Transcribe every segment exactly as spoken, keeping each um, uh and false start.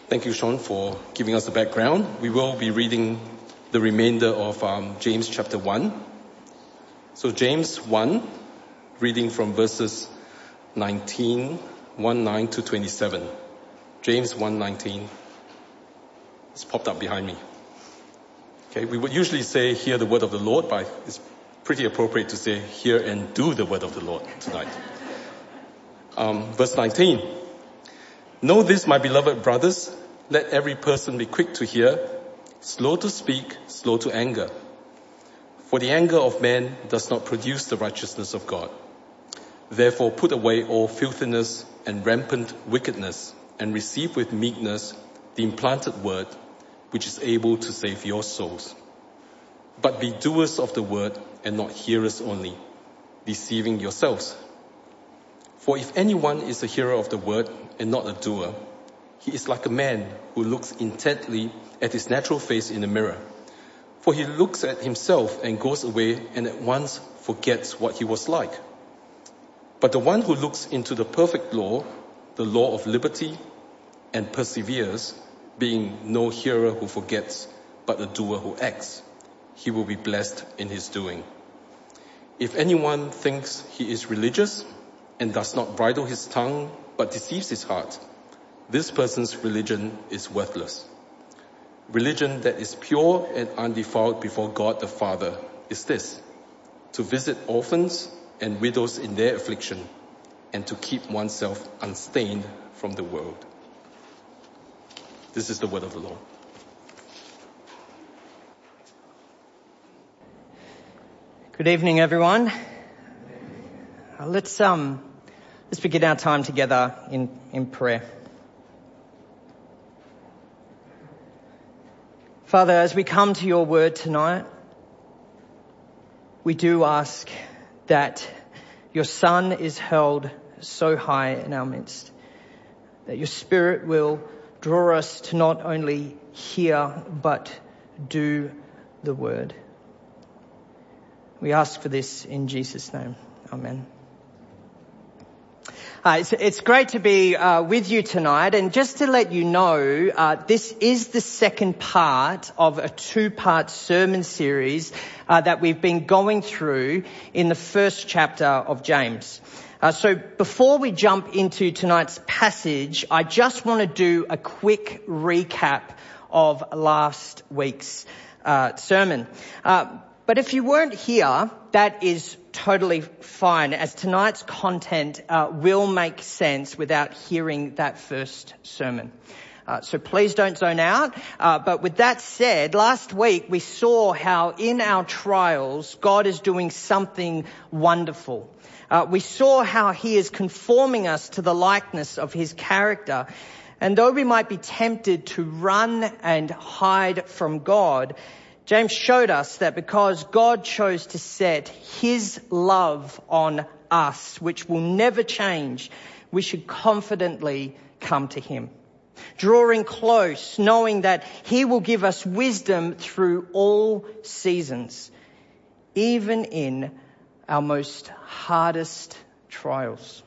Thank you, Sean, for giving us the background. We will be reading the remainder of um, James chapter one. So James one, reading from verses nineteen, one nine to twenty-seven. James one nineteen. It's popped up behind me. Okay, we would usually say, hear the word of the Lord, but it's pretty appropriate to say, hear and do the word of the Lord tonight. Um, verse nineteen. Know this, my beloved brothers, let every person be quick to hear, slow to speak, slow to anger. For the anger of man does not produce the righteousness of God. Therefore put away all filthiness and rampant wickedness, and receive with meekness the implanted word, which is able to save your souls. But be doers of the word and not hearers only, deceiving yourselves. For if anyone is a hearer of the word and not a doer, he is like a man who looks intently at his natural face in a mirror. For he looks at himself and goes away and at once forgets what he was like. But the one who looks into the perfect law, the law of liberty, and perseveres, being no hearer who forgets, but a doer who acts, he will be blessed in his doing. If anyone thinks he is religious and does not bridle his tongue, but deceives his heart, this person's religion is worthless. Religion that is pure and undefiled before God the Father is this: to visit orphans and widows in their affliction, and to keep oneself unstained from the world. This is the word of the Lord. Good evening, everyone. Uh, let's um, let's begin our time together in, in prayer. Father, as we come to your word tonight, we do ask that your Son is held so high in our midst, that your Spirit will draw us to not only hear, but do the word. We ask for this in Jesus' name. Amen. Uh, it's, it's great to be uh, with you tonight, and just to let you know, uh, this is the second part of a two-part sermon series uh, that we've been going through in the first chapter of James. Uh, so before we jump into tonight's passage, I just want to do a quick recap of last week's uh, sermon. Uh, But if you weren't here, that is totally fine, as tonight's content uh, will make sense without hearing that first sermon. Uh, so please don't zone out. Uh, but with that said, last week we saw how in our trials God is doing something wonderful. Uh, we saw how he is conforming us to the likeness of his character. And though we might be tempted to run and hide from God, James showed us that because God chose to set his love on us, which will never change, we should confidently come to him, drawing close, knowing that he will give us wisdom through all seasons, even in our most hardest trials.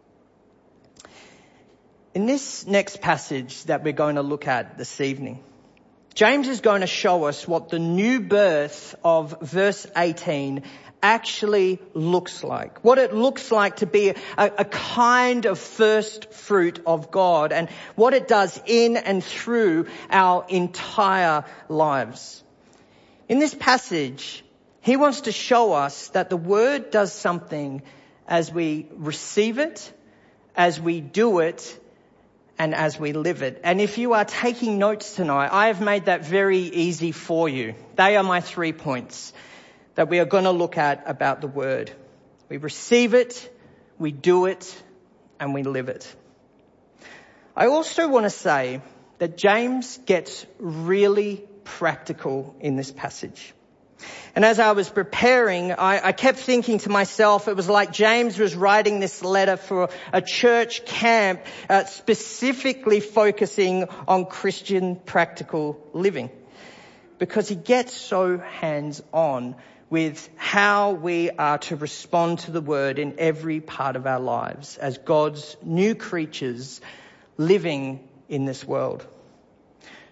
In this next passage that we're going to look at this evening, James is going to show us what the new birth of verse eighteen actually looks like. What it looks like to be a, a kind of first fruit of God, and what it does in and through our entire lives. In this passage, he wants to show us that the word does something as we receive it, as we do it, and as we live it. And if you are taking notes tonight, I have made that very easy for you. They are my three points that we are going to look at about the word. We receive it, we do it, and we live it. I also want to say that James gets really practical in this passage. And as I was preparing, I, I kept thinking to myself, it was like James was writing this letter for a church camp, uh, specifically focusing on Christian practical living. Because he gets so hands-on with how we are to respond to the word in every part of our lives as God's new creatures living in this world.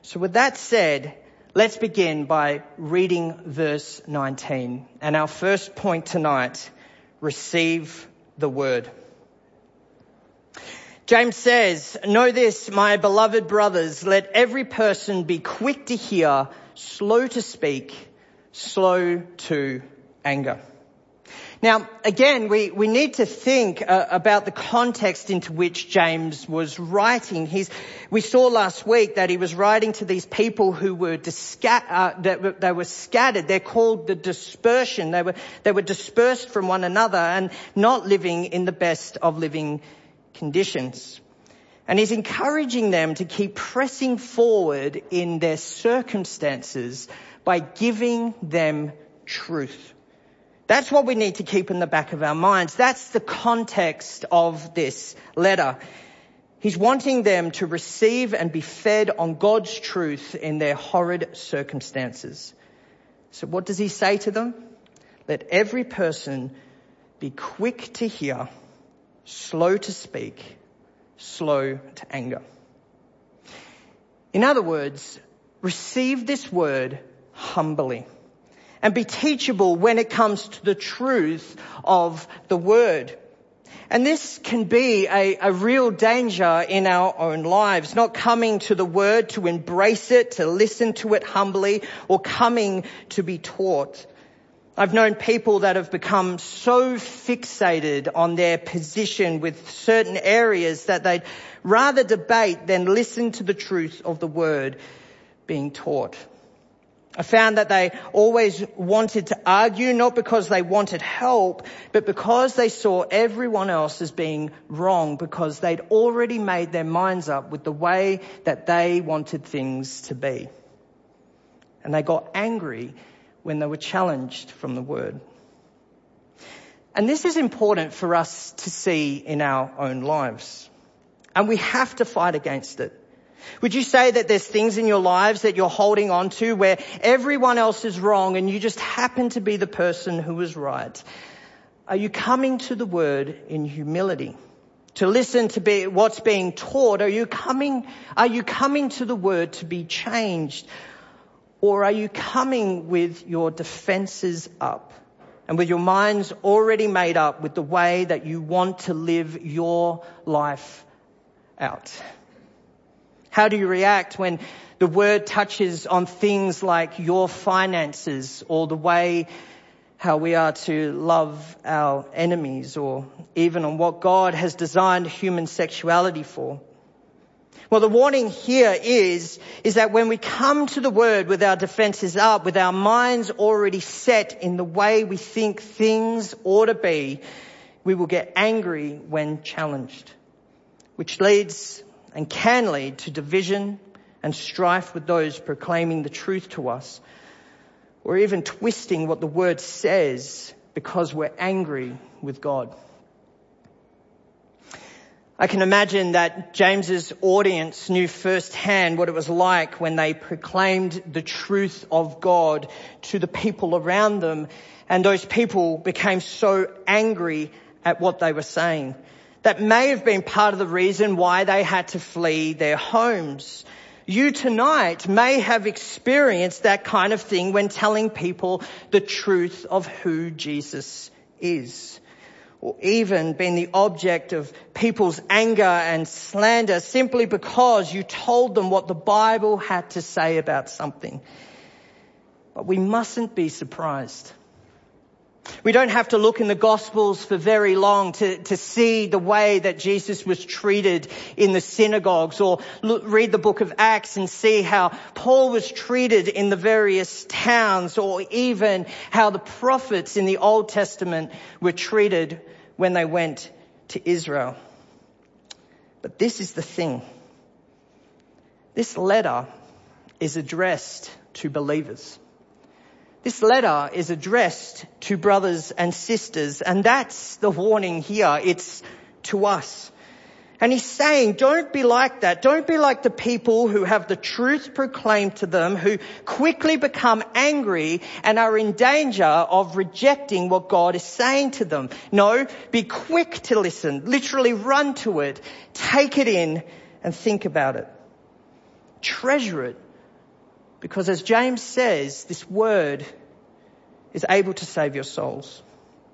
So with that said, let's begin by reading verse nineteen. And our first point tonight, receive the word. James says, "Know this, my beloved brothers, let every person be quick to hear, slow to speak, slow to anger." Now, again, we, we need to think uh, about the context into which James was writing. He's, we saw last week that he was writing to these people who were disca- uh, that they were scattered. They're called the dispersion. They were they were dispersed from one another and not living in the best of living conditions. And he's encouraging them to keep pressing forward in their circumstances by giving them truth. That's what we need to keep in the back of our minds. That's the context of this letter. He's wanting them to receive and be fed on God's truth in their horrid circumstances. So what does he say to them? Let every person be quick to hear, slow to speak, slow to anger. In other words, receive this word humbly and be teachable when it comes to the truth of the word. And this can be a, a real danger in our own lives, not coming to the word to embrace it, to listen to it humbly, or coming to be taught. I've known people that have become so fixated on their position with certain areas that they'd rather debate than listen to the truth of the word being taught. I found that they always wanted to argue, not because they wanted help, but because they saw everyone else as being wrong, because they'd already made their minds up with the way that they wanted things to be. And they got angry when they were challenged from the word. And this is important for us to see in our own lives. And we have to fight against it. Would you say that there's things in your lives that you're holding on to where everyone else is wrong and you just happen to be the person who is right? Are you coming to the word in humility to listen to be what's being taught? Are you coming, are you coming to the word to be changed? Or are you coming with your defenses up and with your minds already made up with the way that you want to live your life out? How do you react when the word touches on things like your finances, or the way how we are to love our enemies, or even on what God has designed human sexuality for? Well, the warning here is, is that when we come to the word with our defenses up, with our minds already set in the way we think things ought to be, we will get angry when challenged, which leads and can lead to division and strife with those proclaiming the truth to us, or even twisting what the word says because we're angry with God. I can imagine that James's audience knew firsthand what it was like when they proclaimed the truth of God to the people around them, and those people became so angry at what they were saying. That may have been part of the reason why they had to flee their homes. You tonight may have experienced that kind of thing when telling people the truth of who Jesus is, or even been the object of people's anger and slander simply because you told them what the Bible had to say about something. But we mustn't be surprised. We don't have to look in the Gospels for very long to, to see the way that Jesus was treated in the synagogues, or look, read the book of Acts and see how Paul was treated in the various towns, or even how the prophets in the Old Testament were treated when they went to Israel. But this is the thing. This letter is addressed to believers. This letter is addressed to brothers and sisters, and that's the warning here. It's to us. And he's saying, don't be like that. Don't be like the people who have the truth proclaimed to them, who quickly become angry and are in danger of rejecting what God is saying to them. No, be quick to listen. Literally run to it. Take it in and think about it. Treasure it Because as James says, this word is able to save your souls.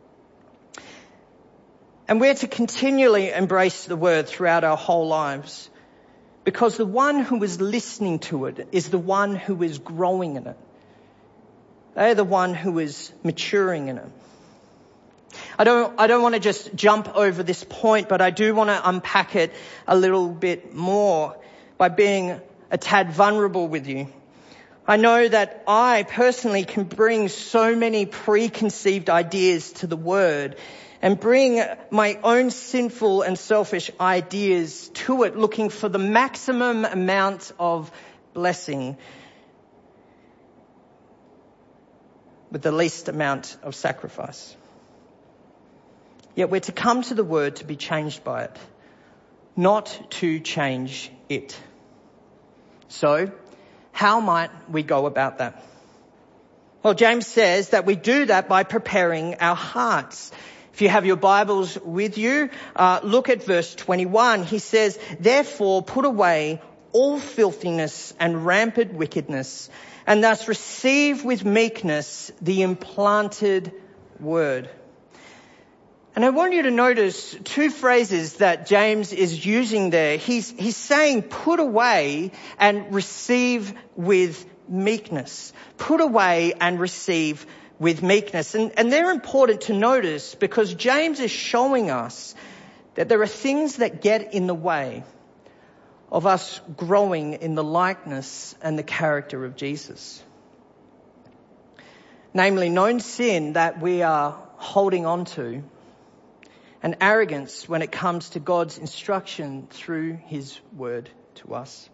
And we're to continually embrace the word throughout our whole lives, because the one who is listening to it is the one who is growing in it. They're the one who is maturing in it. I don't, I don't want to just jump over this point, but I do want to unpack it a little bit more by being a tad vulnerable with you. I know that I personally can bring so many preconceived ideas to the word and bring my own sinful and selfish ideas to it, looking for the maximum amount of blessing with the least amount of sacrifice. Yet we're to come to the word to be changed by it, not to change it. So, how might we go about that? Well, James says that we do that by preparing our hearts. If you have your Bibles with you, uh, look at verse twenty-one. He says, "Therefore put away all filthiness and rampant wickedness, and thus receive with meekness the implanted word." And I want you to notice two phrases that James is using there. He's, he's saying put away and receive with meekness. Put away and receive with meekness. And, and they're important to notice because James is showing us that there are things that get in the way of us growing in the likeness and the character of Jesus. Namely, known sin that we are holding on to, and arrogance when it comes to God's instruction through his word to us.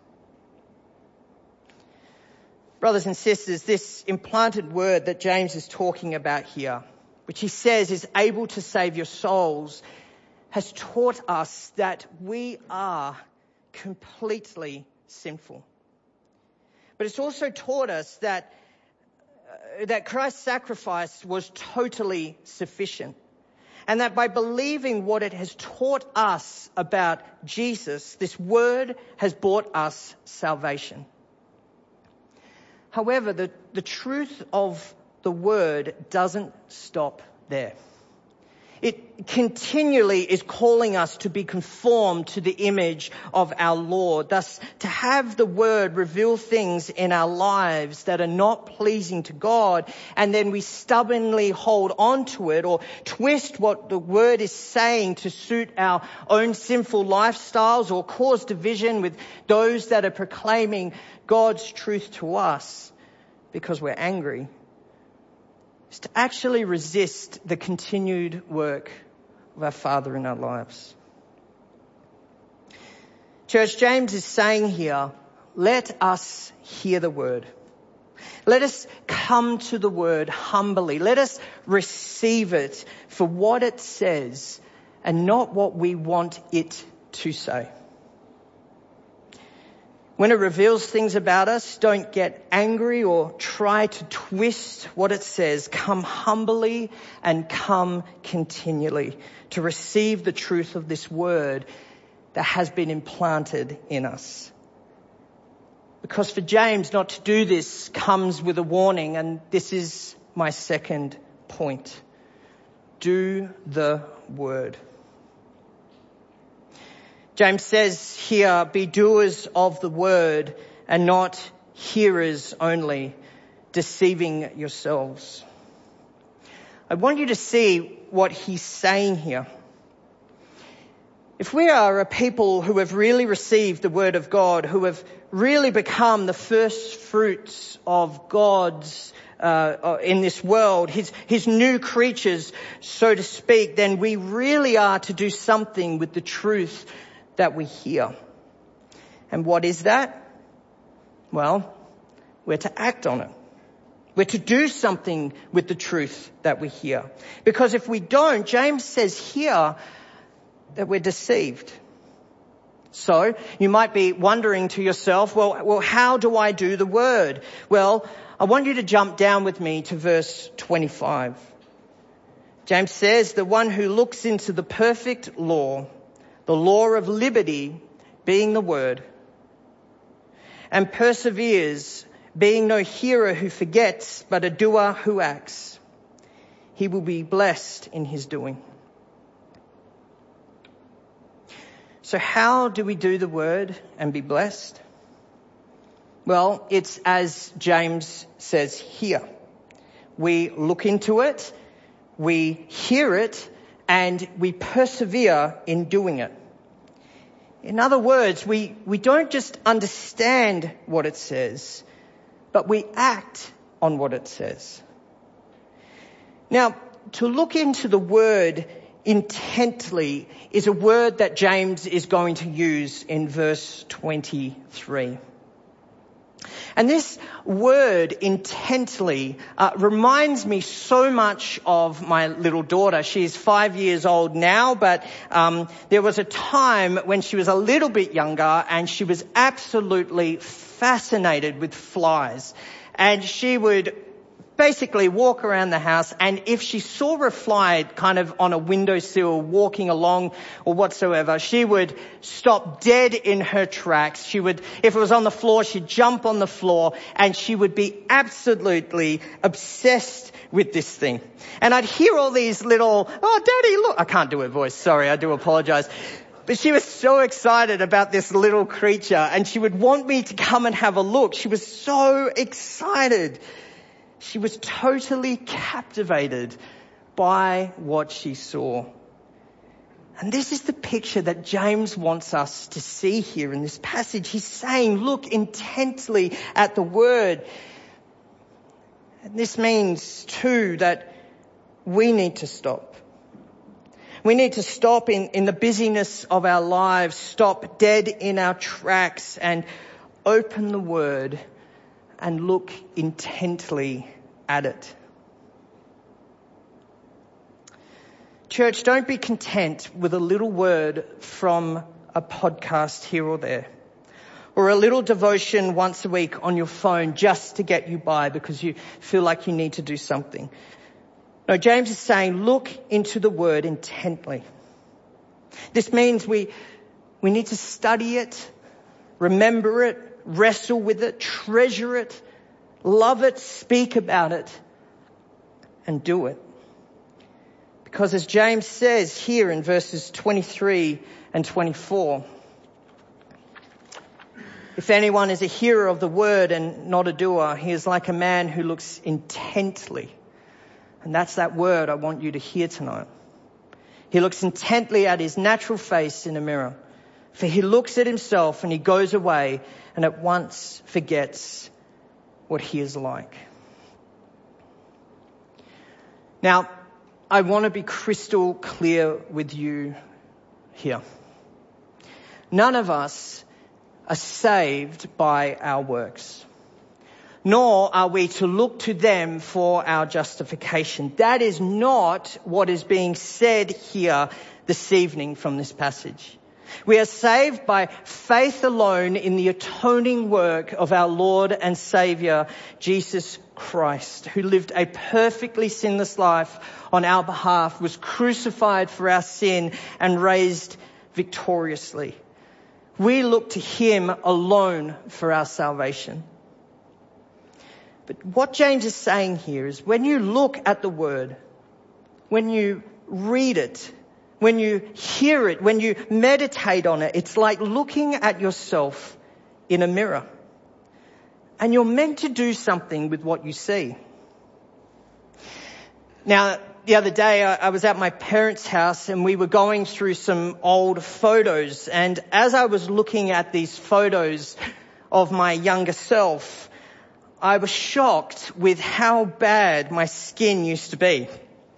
Brothers and sisters, this implanted word that James is talking about here, which he says is able to save your souls, has taught us that we are completely sinful. But it's also taught us that, uh, that Christ's sacrifice was totally sufficient. And that by believing what it has taught us about Jesus, this word has brought us salvation. However, the, the truth of the word doesn't stop there. It continually is calling us to be conformed to the image of our Lord. Thus, to have the word reveal things in our lives that are not pleasing to God, and then we stubbornly hold on to it or twist what the word is saying to suit our own sinful lifestyles or cause division with those that are proclaiming God's truth to us because we're angry, is to actually resist the continued work of our Father in our lives. Church, James is saying here, let us hear the word. Let us come to the word humbly. Let us receive it for what it says and not what we want it to say. When it reveals things about us, don't get angry or try to twist what it says. Come humbly and come continually to receive the truth of this word that has been implanted in us. Because for James not to do this comes with a warning, and this is my second point. Do the word. James says here, be doers of the word and not hearers only, deceiving yourselves. I want you to see what he's saying here. If we are a people who have really received the word of God, who have really become the first fruits of God's Uh, in this world, his, his new creatures, so to speak, then we really are to do something with the truth that we hear. And what is that? Well, we're to act on it. We're to do something with the truth that we hear. Because if we don't, James says here that we're deceived. So you might be wondering to yourself, well, well, how do I do the word? Well, I want you to jump down with me to verse twenty-five. James says, the one who looks into the perfect law, the law of liberty being the word, and perseveres, being no hearer who forgets, but a doer who acts. He will be blessed in his doing. So how do we do the word and be blessed? Well, it's as James says here. We look into it, we hear it, and we persevere in doing it. In other words, we, we don't just understand what it says, but we act on what it says. Now, to look into the word intently is a word that James is going to use in verse twenty-three. And this word intently uh, reminds me so much of my little daughter. She's five years old now, but um, there was a time when she was a little bit younger and she was absolutely fascinated with flies. And she would basically walk around the house, and if she saw a fly kind of on a windowsill walking along or whatsoever, she would stop dead in her tracks. She would, if it was on the floor, she'd jump on the floor, and she would be absolutely obsessed with this thing. And I'd hear all these little, oh, Daddy, look. I can't do her voice. Sorry, I do apologize. But she was so excited about this little creature, and she would want me to come and have a look. She was so excited. She was totally captivated by what she saw. And this is the picture that James wants us to see here in this passage. He's saying, look intently at the word. And this means too that we need to stop. We need to stop in, in the busyness of our lives, stop dead in our tracks and open the word and look intently at it. Church, don't be content with a little word from a podcast here or there, or a little devotion once a week on your phone just to get you by because you feel like you need to do something. No, James is saying, look into the word intently. This means we, we need to study it, remember it, wrestle with it, treasure it, love it, speak about it, and do it. Because as James says here in verses twenty-three and twenty-four, if anyone is a hearer of the word and not a doer, he is like a man who looks intently. And that's that word I want you to hear tonight. He looks intently at his natural face in a mirror. For he looks at himself and he goes away and at once forgets what he is like. Now, I want to be crystal clear with you here. None of us are saved by our works, nor are we to look to them for our justification. That is not what is being said here this evening from this passage. We are saved by faith alone in the atoning work of our Lord and Saviour, Jesus Christ, who lived a perfectly sinless life on our behalf, was crucified for our sin and raised victoriously. We look to him alone for our salvation. But what James is saying here is when you look at the word, when you read it, when you hear it, when you meditate on it, it's like looking at yourself in a mirror. And you're meant to do something with what you see. Now, the other day I, I was at my parents' house and we were going through some old photos. And as I was looking at these photos of my younger self, I was shocked with how bad my skin used to be.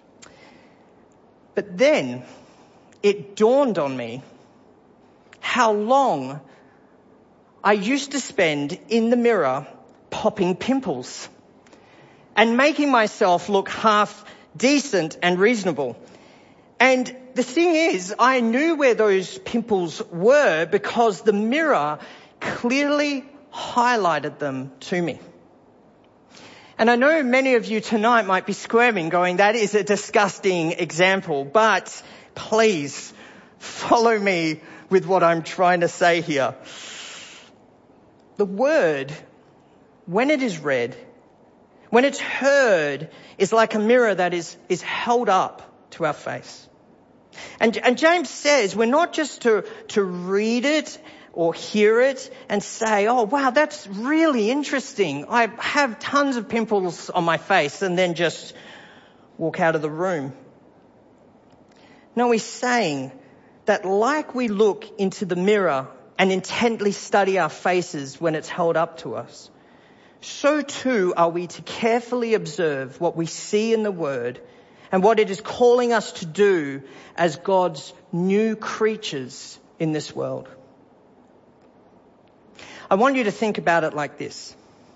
But then it dawned on me how long I used to spend in the mirror popping pimples and making myself look half decent and reasonable. And the thing is, I knew where those pimples were because the mirror clearly highlighted them to me. And I know many of you tonight might be squirming, going, that is a disgusting example, but please follow me with what I'm trying to say here. The word when it is read, when it's heard, is like a mirror that is, is held up to our face. And, and James says we're not just to, to read it or hear it and say, oh, wow, that's really interesting. I have tons of pimples on my face, and then just walk out of the room. No, he's saying that like we look into the mirror and intently study our faces when it's held up to us, so too are we to carefully observe what we see in the Word and what it is calling us to do as God's new creatures in this world. I want you to think about it like this.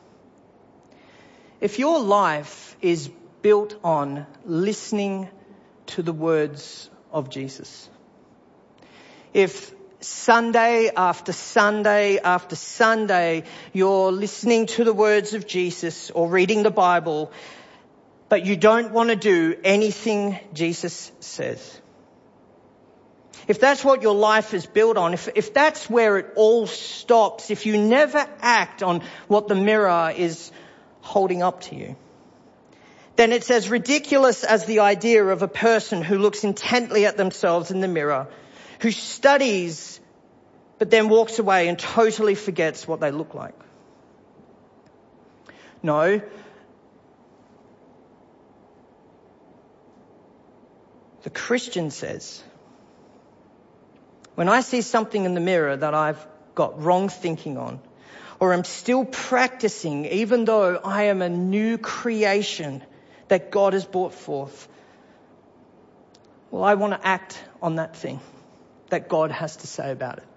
If your life is built on listening to the words of Jesus, if Sunday after Sunday after Sunday you're listening to the words of Jesus or reading the Bible, but you don't want to do anything Jesus says, if that's what your life is built on, if, if that's where it all stops, if you never act on what the mirror is holding up to you, then it's as ridiculous as the idea of a person who looks intently at themselves in the mirror, who studies, but then walks away and totally forgets what they look like. No. The Christian says, when I see something in the mirror that I've got wrong thinking on, or I'm still practicing, even though I am a new creation that God has brought forth, well, I want to act on that thing that God has to say about it.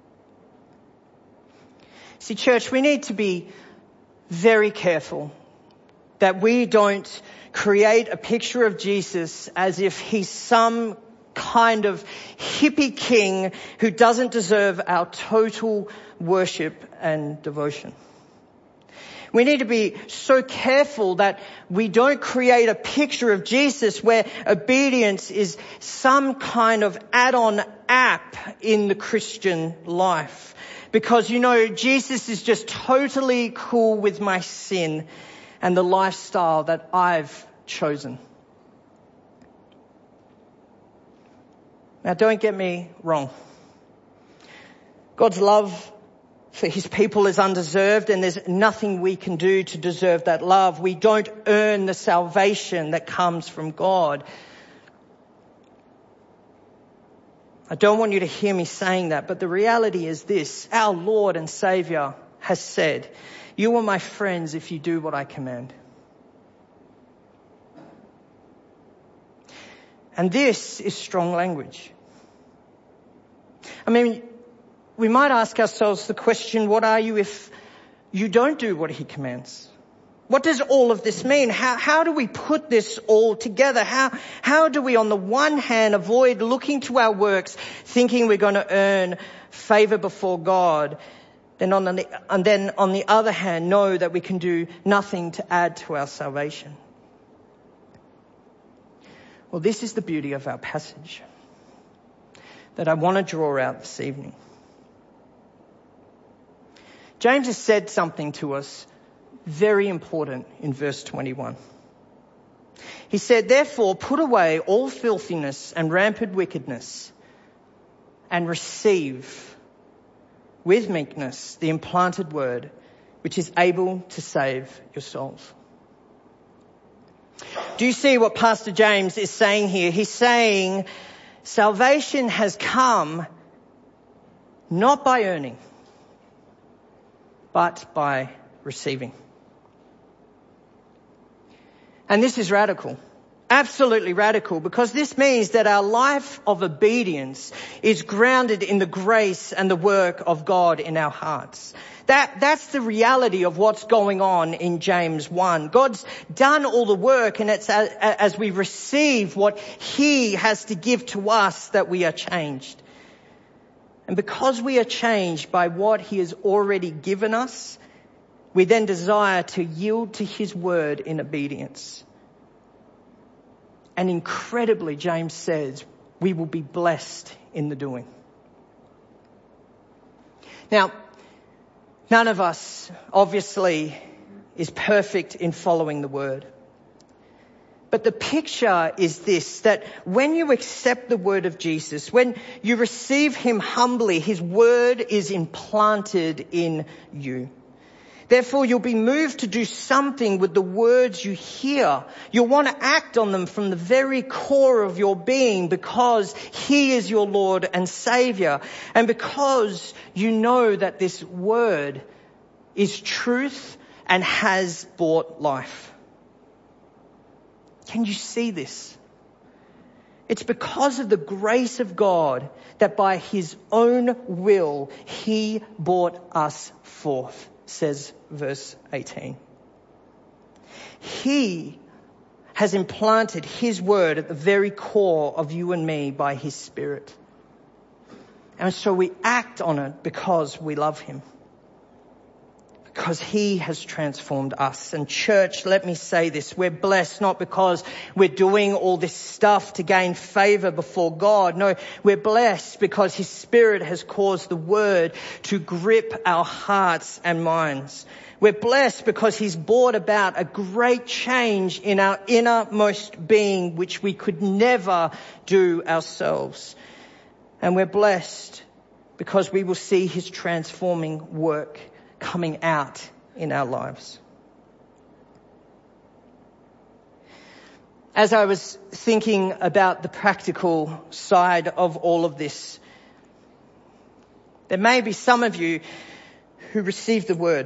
See, church, we need to be very careful that we don't create a picture of Jesus as if he's some kind of hippie king who doesn't deserve our total worship and devotion. We need to be so careful that we don't create a picture of Jesus where obedience is some kind of add-on app in the Christian life. Because, you know, Jesus is just totally cool with my sin and the lifestyle that I've chosen. Now, don't get me wrong. God's love for his people is undeserved, and there's nothing we can do to deserve that love. We don't earn the salvation that comes from God. I don't want you to hear me saying that, but the reality is this: our Lord and Savior has said, "You are my friends if you do what I command." And this is strong language. I mean, we might ask ourselves the question, what are you if you don't do what he commands? What does all of this mean? How, how do we put this all together? How, how do we, on the one hand, avoid looking to our works, thinking we're going to earn favor before God, then on the, and then on the other hand, know that we can do nothing to add to our salvation? Well, this is the beauty of our passage that I want to draw out this evening. James has said something to us very important in verse twenty-one. He said, "Therefore, put away all filthiness and rampant wickedness, and receive with meekness the implanted word, which is able to save your souls." Do you see what Pastor James is saying here? He's saying salvation has come not by earning, but by receiving. And this is radical. Absolutely radical, because this means that our life of obedience is grounded in the grace and the work of God in our hearts. That, that's the reality of what's going on in James one. God's done all the work, and it's as, as we receive what he has to give to us that we are changed. And because we are changed by what he has already given us, we then desire to yield to his word in obedience. And incredibly, James says, we will be blessed in the doing. Now, none of us obviously is perfect in following the word. But the picture is this, that when you accept the word of Jesus, when you receive him humbly, his word is implanted in you. Therefore, you'll be moved to do something with the words you hear. You'll want to act on them from the very core of your being because he is your Lord and Savior. And because you know that this word is truth and has brought life. Can you see this? It's because of the grace of God that by his own will he brought us forth, says verse eighteen. He has implanted his word at the very core of you and me by his Spirit. And so we act on it because we love him. Because he has transformed us. And church, let me say this, we're blessed not because we're doing all this stuff to gain favor before God. No, we're blessed because his Spirit has caused the word to grip our hearts and minds. We're blessed because he's brought about a great change in our innermost being, which we could never do ourselves. And we're blessed because we will see his transforming work coming out in our lives. As I was thinking about the practical side of all of this, there may be some of you who received the word.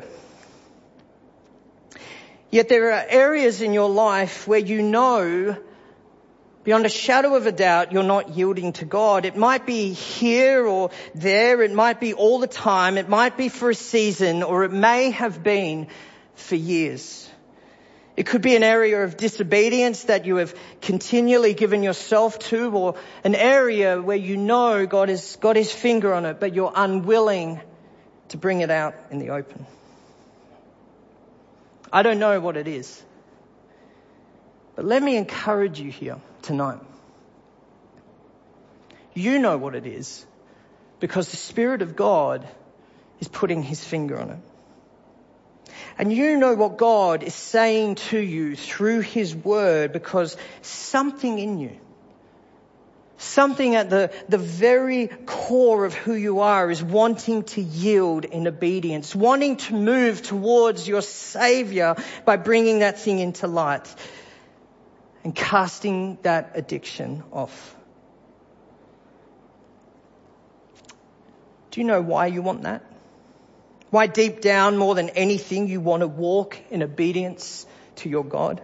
Yet there are areas in your life where you know beyond a shadow of a doubt, you're not yielding to God. It might be here or there. It might be all the time. It might be for a season, or it may have been for years. It could be an area of disobedience that you have continually given yourself to, or an area where you know God has got his finger on it, but you're unwilling to bring it out in the open. I don't know what it is. But let me encourage you here tonight. You know what it is because the Spirit of God is putting his finger on it. And you know what God is saying to you through his word because something in you, something at the, the very core of who you are is wanting to yield in obedience, wanting to move towards your Savior by bringing that thing into light. And casting that addiction off. Do you know why you want that? Why deep down, more than anything, you want to walk in obedience to your God?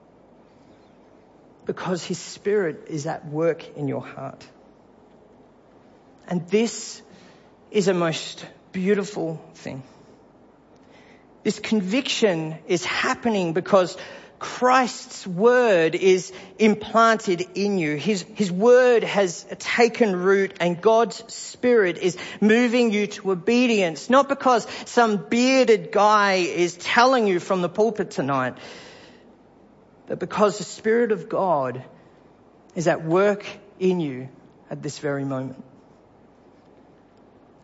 Because his Spirit is at work in your heart. And this is a most beautiful thing. This conviction is happening because Christ's word is implanted in you. His, his word has taken root and God's Spirit is moving you to obedience. Not because some bearded guy is telling you from the pulpit tonight, but because the Spirit of God is at work in you at this very moment.